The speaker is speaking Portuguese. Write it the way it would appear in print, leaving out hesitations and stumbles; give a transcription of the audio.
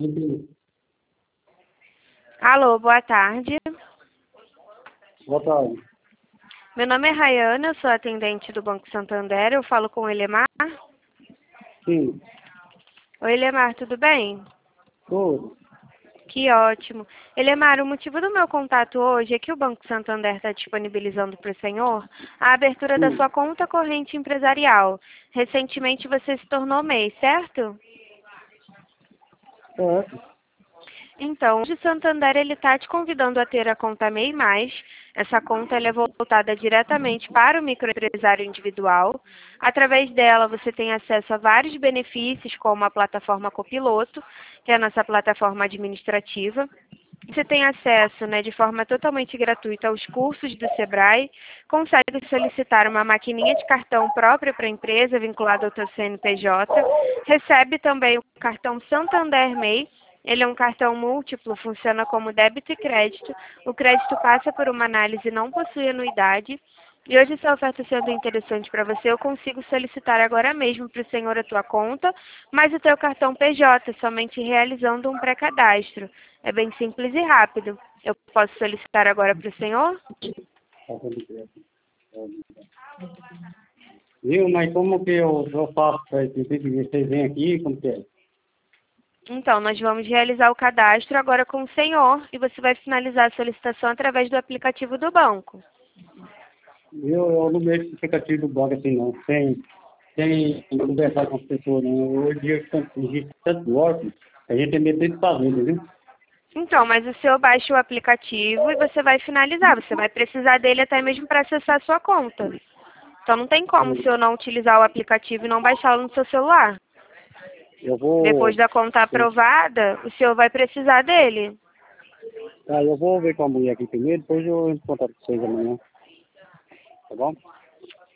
Alô, boa tarde. Boa tarde. Meu nome é Rayana, eu sou atendente do Banco Santander. Eu falo com o Elemar. Sim. Oi, Elemar, tudo bem? Tudo. Que ótimo. Elemar, o motivo do meu contato hoje é que o Banco Santander está disponibilizando para o senhor a abertura da Sim. sua conta corrente empresarial. Recentemente você se tornou MEI, certo? Certo. Então, o Santander ele está te convidando a ter a conta MEI+. Essa conta ela é voltada diretamente para o microempresário individual. Através dela, você tem acesso a vários benefícios, como a plataforma Copiloto, que é a nossa plataforma administrativa. Você tem acesso, de forma totalmente gratuita aos cursos do Sebrae, consegue solicitar uma maquininha de cartão própria para a empresa, vinculada ao teu CNPJ, recebe também o cartão Santander MEI. Ele é um cartão múltiplo, funciona como débito e crédito. O crédito passa por uma análise e não possui anuidade. E hoje, essa oferta sendo interessante para você, eu consigo solicitar agora mesmo para o senhor a tua conta, mais o teu cartão PJ, somente realizando um pré-cadastro. É bem simples e rápido. Eu posso solicitar agora para o senhor? Viu? Mas como que eu faço para isso? Vocês vêm aqui, como que é? Então, nós vamos realizar o cadastro agora com o senhor e você vai finalizar a solicitação através do aplicativo do banco. Eu não mexo no aplicativo do banco assim, não. Sem conversar com as pessoas, não. Hoje existe tanto golpe, a gente tem medo de fazer, entendeu? Então, mas o senhor baixa o aplicativo e você vai finalizar. Você vai precisar dele até mesmo para acessar a sua conta. Então, não tem como o senhor não utilizar o aplicativo e não baixá-lo no seu celular. Eu Depois vou. da conta aprovada, o senhor vai precisar dele. Eu vou ver com a mulher aqui primeiro, depois eu entro em contato com vocês amanhã. Tá bom?